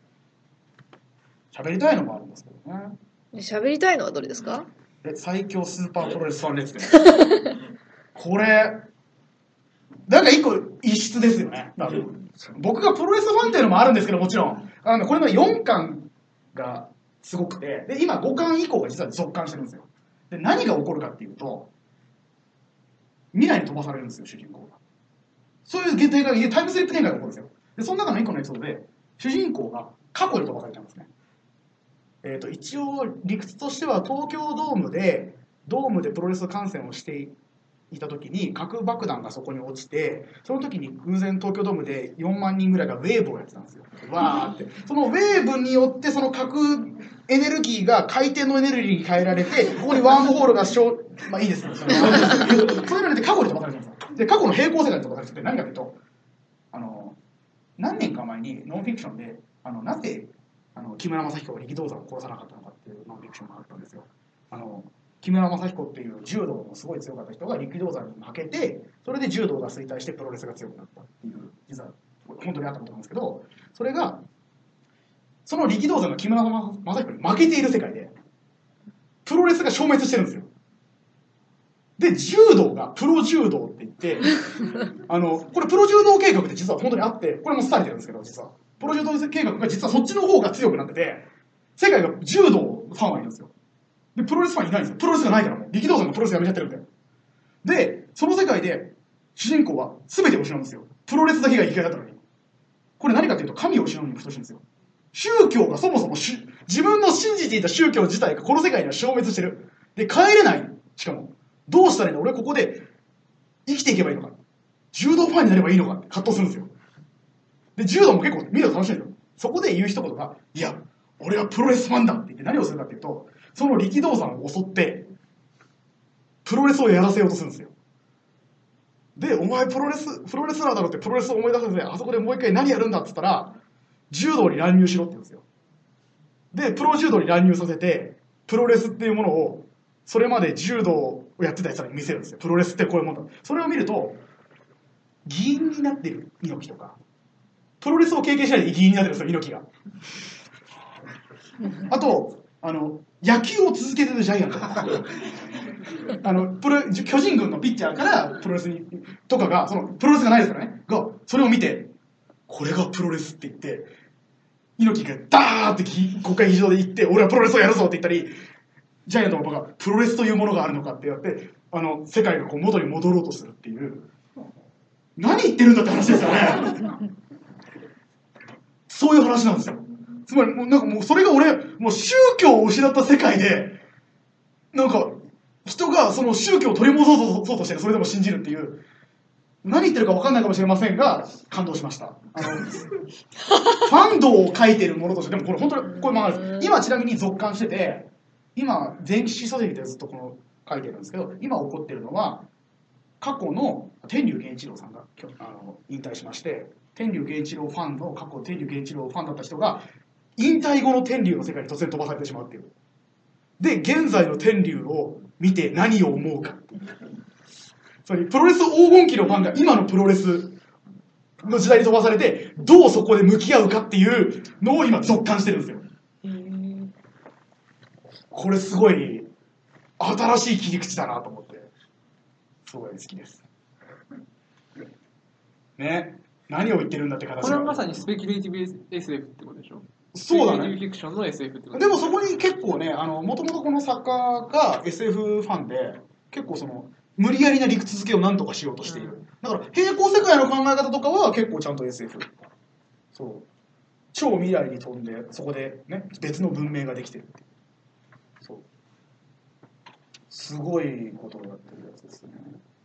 喋りたいのもあるんですけどね。 喋りたいのはどれですか？ 最強スーパープロレスファン列伝これなんか一個異質ですよね。多分僕がプロレスファンっていうのもあるんですけど、もちろんこれの4巻がすごくて、で今5巻以降が実は続巻してるんですよ。で何が起こるかっていうと未来に飛ばされるんですよ、主人公が。そういうタイムスリップ展開が起こるんですよ。でその中の1個のエピソードで主人公が過去に飛ばされちゃうんですね。一応理屈としては東京ドームでプロレス観戦をしていた時に核爆弾がそこに落ちて、その時に偶然東京ドームで4万人ぐらいがウェーブをやってたんですよ。わーって。そのウェーブによってその核エネルギーが回転のエネルギーに変えられて、ここにワームホールがまあいいですね。そういうので過去に飛ばされてるんですよ。で過去の平行世界に飛ばされてて、何かというと何年か前にノンフィクションでなぜ木村正彦が力道山を殺さなかったのかっていうノンフィクションがあったんですよ。木村正彦っていう柔道のすごい強かった人が力道山に負けて、それで柔道が衰退してプロレスが強くなったっていう実は本当にあったことなんですけど、それがその力道山が木村正彦に負けている世界でプロレスが消滅してるんですよ。で柔道がプロ柔道って言ってこれプロ柔道計画って実は本当にあって、これも伝えてるんですけど、実はプロ柔道計画が実はそっちの方が強くなってて、世界が柔道ファンはいるんですよ。でプロレスファンいないんですよ。プロレスがないからもう力道山がプロレスやめちゃってるんで。でその世界で主人公は全てを失うんですよ。プロレスだけが生きがいだったのに。これ何かっていうと神を失うにも等しいんですよ。宗教がそもそも自分の信じていた宗教自体がこの世界には消滅してる。で帰れない。しかもどうしたらいいの、俺はここで生きていけばいいのか、柔道ファンになればいいのかって葛藤するんですよ。で柔道も結構見るの楽しいんですよ。そこで言う一言が、いや俺はプロレスファンだって言って何をするかっていうと、その力道山を襲ってプロレスをやらせようとするんですよ。でお前プロレスラーだろってプロレスを思い出させて、あそこでもう一回何やるんだって言ったら柔道に乱入しろって言うんですよ。でプロ柔道に乱入させてプロレスっていうものをそれまで柔道をやってたやつらに見せるんですよ。プロレスってこういうもんだ。それを見ると議員になってる猪木とか、プロレスを経験しないで議員になってるんですよ、猪木が。あと野球を続けてるジャイアントとか巨人軍のピッチャーからプロレスにとかが、そのプロレスがないですからねが、それを見てこれがプロレスって言って猪木がダーって国会議事堂で行って、俺はプロレスをやるぞって言ったり、ジャイアントのバカがプロレスというものがあるのかってやって世界がこう元に戻ろうとするっていう、何言ってるんだって話ですよね。そういう話なんですよ。つまりなんかもうそれが俺もう宗教を失った世界でなんか人がその宗教を取り戻そうとしてそれでも信じるっていう、何言ってるか分かんないかもしれませんが感動しました。ファンドを書いてるものとして、でもこれ本当にこういう漫画です。今ちなみに続刊してて、今電気書籍でずっと書いてるんですけど、今起こってるのは過去の天竜源一郎さんが引退しまして、天竜源一郎ファンの過去天竜源一郎ファンだった人が引退後の天竜の世界に突然飛ばされてしまうっていう。で現在の天竜を見て何を思うかっていう。 つまりプロレス黄金期のファンが今のプロレスの時代に飛ばされて、どうそこで向き合うかっていうのを今続感してるんですよ。これすごい新しい切り口だなと思って、すごい好きです。ね、何を言ってるんだって形が。 これはまさにスペキュレーティブ SF ってことでしょ。 そうだね。 スペキュレーティブフィクションの SF ってことでもそこに結構ね、もともとこの作家が SF ファンで、結構その無理やりな理屈付けを何とかしようとしている。だから平行世界の考え方とかは結構ちゃんと SF。そう。超未来に飛んで、そこでね、別の文明ができてるっていう。そう。すごいことをやってるやつですね。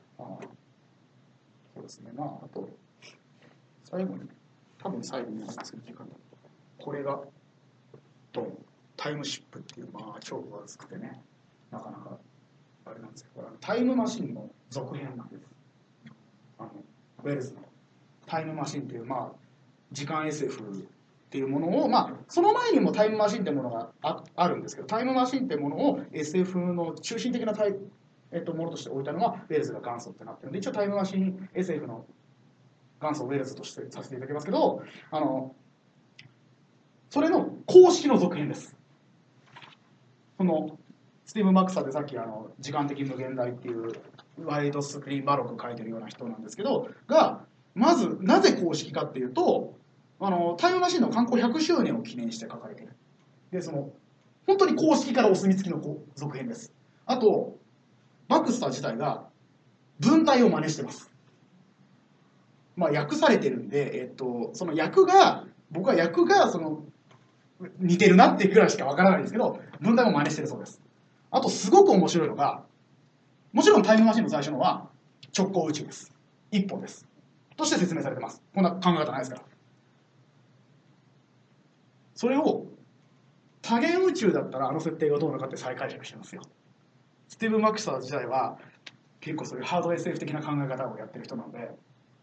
そうですね。まあ、あと、最後に、多分最後に話す時間。これが、タイムシップっていう、まあ、超分厚くてね、なかなか、あれなんですけど、タイムマシンの続編なんです。ウェルズのタイムマシンっていう、まあ、時間 SF っていうものを、まあ、その前にもタイムマシンっていうものが あるんですけど、タイムマシンっていうものを SF の中心的なものとして置いたのはウェルズが元祖ってなってるんで、一応タイムマシン SF の元祖をウェルズとしてさせていただきますけど、それの公式の続編です。そのスティーブン・マックスでさっき時間的無限大っていうワイドスクリーンバロック書いてるような人なんですけどが、まずなぜ公式かっていうと、タイムマシンの刊行100周年を記念して書かれている。で、その本当に公式からお墨付きの続編です。あとバクスター自体が文体を真似してます。まあ訳されてるんで、その僕は訳がその似てるなっていうくらいしかわからないんですけど、文体も真似してるそうです。あとすごく面白いのが、もちろんタイムマシンの最初のは直行宇宙です。一本です。として説明されてます。こんな考え方ないですから。それを多元宇宙だったら設定がどうなのかって再解釈してますよ。スティーブン・マックスター自体は結構そういうハード SF 的な考え方をやってる人なので、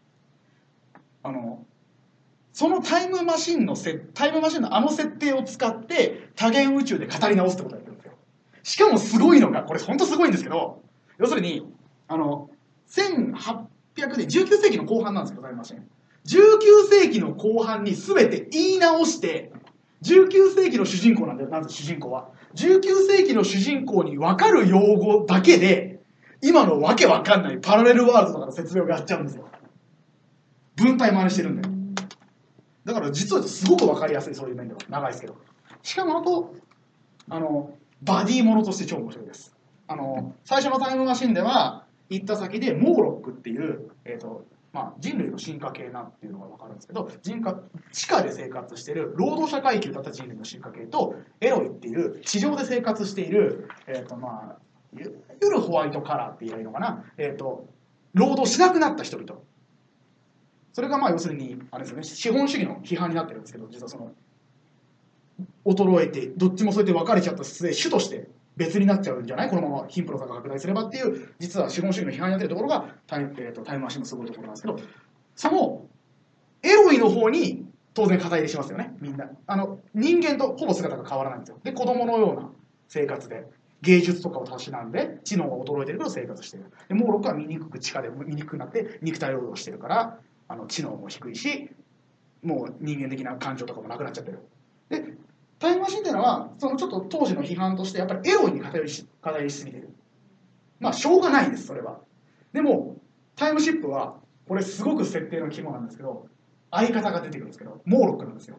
そのタイムマシンの設定を使って多元宇宙で語り直すってことをやってるんですよ。しかもすごいのが、これ本当すごいんですけど、要するに1800年19世紀の後半なんですよ、タイムマシン。19世紀の後半に全て言い直して、19世紀の主人公なんだよ。なんで主人公は19世紀の主人公に分かる用語だけで今のわけわかんないパラレルワールドとかの説明をやっちゃうんですよ。文体真似してるんだよ。だから実はすごく分かりやすい、そういう面では。長いですけど。しかもあとバディものとして超面白いです。最初のタイムマシンでは行った先でモーロックっていう、人類の進化系なんっていうのが分かるんですけど、地下で生活している労働者階級だった人類の進化系と、エロイっていう地上で生活している、いわゆるホワイトカラーって言えばいいのかな、労働しなくなった人々。それが要するにあれですよね、資本主義の批判になってるんですけど、実はその衰えてどっちもそうやって分かれちゃった末、主として別になっちゃうんじゃない、このまま貧富の差が拡大すればっていう、実は資本主義の批判になってるところがタイムマシンのすごいところなんですけど、そのエロイの方に当然肩入れしますよね、みんな。人間とほぼ姿が変わらないんですよ。で、子供のような生活で芸術とかをたしなんで知能が衰えてるけど生活してる。でモーロックは地下で醜くなって肉体労働してるから知能も低いし、もう人間的な感情とかもなくなっちゃってる。でタイムマシンっていうのはそのちょっと当時の批判としてやっぱりエロイに肩入れしすぎてる。まあしょうがないです、それは。でもタイムシップはこれすごく設定の肝なんですけど、相方が出てくるんですけどモーロックなんですよ。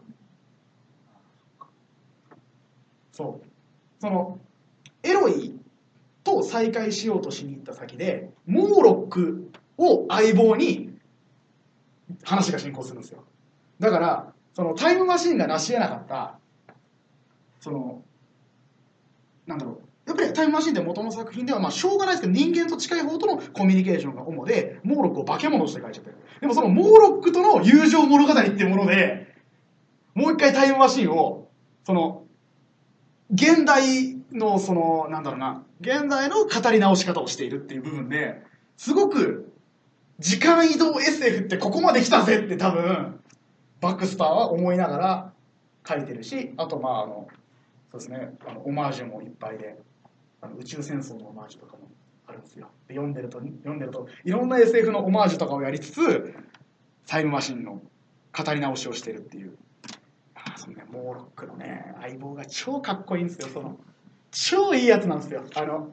そのエロイと再会しようとしに行った先でモーロックを相棒に話が進行するんですよ。だからそのタイムマシンが成し得なかったやっぱりタイムマシンって元の作品ではしょうがないですけど、人間と近い方とのコミュニケーションが主でモーロックを化け物として書いちゃってる。でもそのモーロックとの友情物語っていうものでもう一回タイムマシンを現代の現代の語り直し方をしているっていう部分ですごく時間移動 SF ってここまで来たぜって多分バクスターは思いながら書いてるし、あとそうですね、オマージュもいっぱいで宇宙戦争のオマージュとかもあるるんですよ。で読んでるといろんな SF のオマージュとかをやりつつタイムマシンの語り直しをしてるっていう。そのね、モーロックのね相棒が超かっこいいんですよ。その超いいやつなんですよ。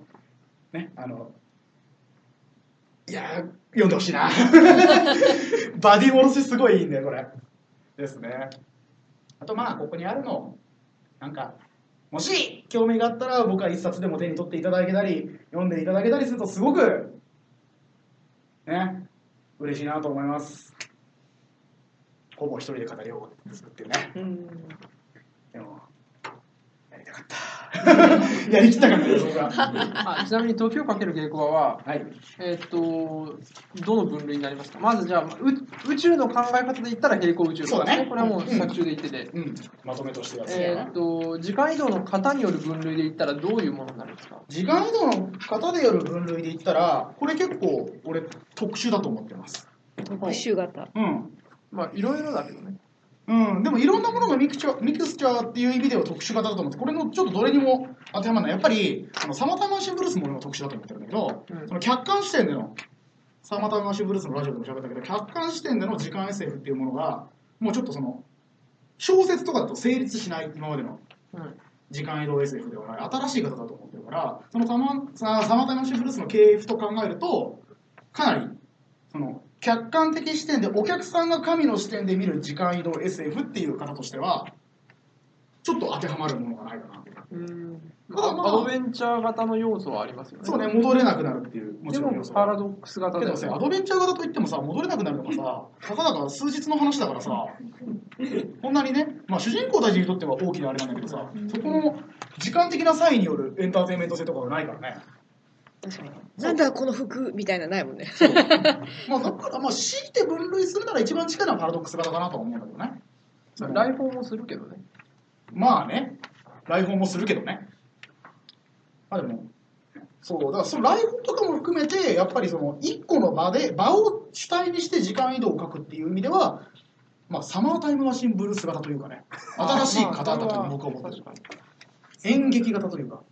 いや読んでほしいなバディ殺しすごいいいんだよこれですね。あとここにあるのなんかもし興味があったら僕は一冊でも手に取っていただけたり読んでいただけたりするとすごくね嬉しいなと思います。ほぼ一人で語りを作ってるね。でもやりたかったやりきったかったよ僕はちなみに時をかける稽古場は、 はい、 どの分類になりますか。まずじゃあ宇宙の考え方で言ったら平行宇宙ですね。 そうだね。 これはもう作中で言ってて、 まとめとしてやつ時間移動の型による分類で言ったらどういうものになるんですか。 時間移動の型でよる分類で言ったらこれ結構俺特殊だと思ってます。 特殊型。 いろいろだけどね。 でもいろんなものがミクスチャーっていう意味では特殊型だと思って、これのちょっとどれにも当てはまらない。やっぱりサマータイムマシンブルースも俺も特殊だと思ってるんだけど、その客観視点でのサマータイムマシンブルースのラジオでも喋ったけど、客観視点での時間 SF っていうものがもうちょっとその小説とかだと成立しない今までの時間移動 SF ではない新しい方だと思ってるから、そのサマータイムマシンブルースの系譜と考えるとかなりその客観的視点でお客さんが神の視点で見る時間移動 SF っていう方としてはちょっと当てはまるものがないかな。 アドベンチャー型の要素はありますよね。 そうね、戻れなくなるっていうもちろん要素は。 でもパラドックス型けどさ、アドベンチャー型といってもさ、戻れなくなるのがさ、たかだか数日の話だからさ、こんなにね、主人公たちにとっては大きなあれなんだけどさ、そこの時間的な差異によるエンターテインメント性とかがないからね。 確かに。なんだこの服みたいなないもんね。 だから強いて分類するなら一番近いのはパラドックス型かなと思うんだけどね。 来訪もするけどね。 来訪もするけどね。でもそうだからその来訪とかも含めてやっぱりその一個の場を主体にして時間移動を書くっていう意味では、サマータイムマシンブルース型というかね、新しい型だと僕は思ってる。演劇型というか。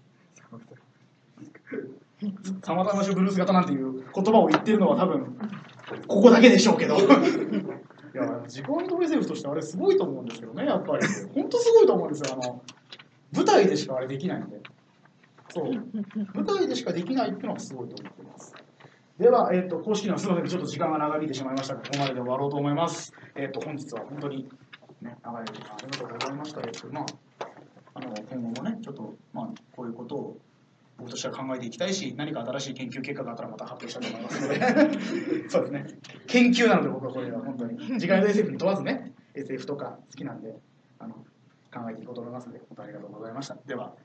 サマータイムマシンブルース型なんていう言葉を言ってるのは多分ここだけでしょうけどいや時間移動 SF としてあれすごいと思うんですけどね。やっぱり本当すごいと思うんですよ。舞台でしかあれできないんで、そう舞台でしかできないっていうのはすごいと思ってます。では、公式のすみません、ちょっと時間が長引いてしまいましたが、ここまでで終わろうと思います。本日は本当に、ね、長い時間ありがとうございました。今後もね、ちょっと、こういうことを僕としては考えていきたいし、何か新しい研究結果があったらまた発表したいと思いますので、そうですね、研究なので僕はこれは本当に、時間移動 SF に問わずね、SF とか好きなんで、考えていこうと思いますので、本当にありがとうございました。では、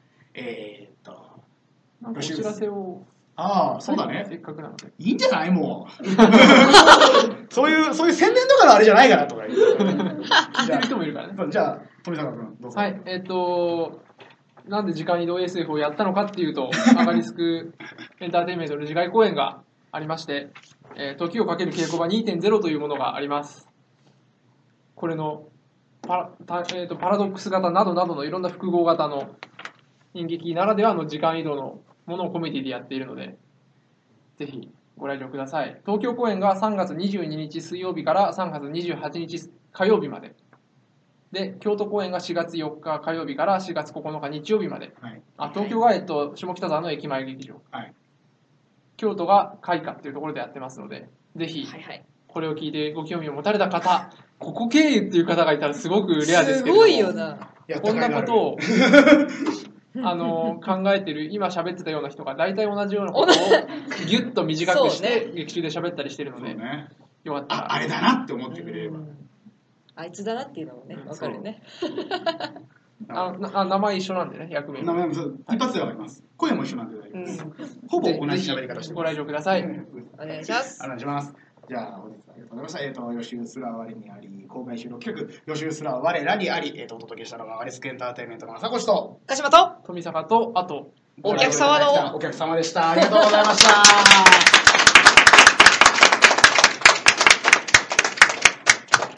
お知らせを。 そうだね。 せっかくなので。 いいんじゃないもう。そういう宣伝とかのあれじゃないからとか言う。 聞いてる人もいるからね。 じゃあ、富坂君、どうぞ。 はい、なんで時間移動 SF をやったのかっていうと、アガリスクエンターテインメントの次回公演がありまして、時をかける稽古場 2.0 というものがあります。これのパラドックス型などなどのいろんな複合型の演劇ならではの時間移動のものをコメディでやっているので、ぜひご来場ください。東京公演が3月22日水曜日から3月28日火曜日まで。で、京都公演が4月4日火曜日から4月9日日曜日まで。 はい、 東京が、下北沢の駅前劇場。 はい、 京都が開花っていうところでやってますので、ぜひ、これを聞いてご興味を持たれた方、ここ経由っていう方がいたらすごくレアですけども、 すごいよな。 こんなことを考えてる、今喋ってたような人が大体同じようなことをギュッと短くして劇中で喋ったりしてるので、よかったらあれだなって思ってくれれば、 あいつだなっていうのもね、分かるね。 名前一緒なんでね、役名。 名前も一発でわかります。声も一緒なんで大丈夫です。ほぼ同じ喋り方してます。 ご来場ください。 お願いします。 お願いします。じゃあ、本日はありがとうございました。予習すら我にあり、公開収録企画、予習すら我らにあり、お届けしたのはアリスクエンターテインメントの朝越と、 鹿島と、 富坂と、あと、 お客様でした。 ありがとうございました。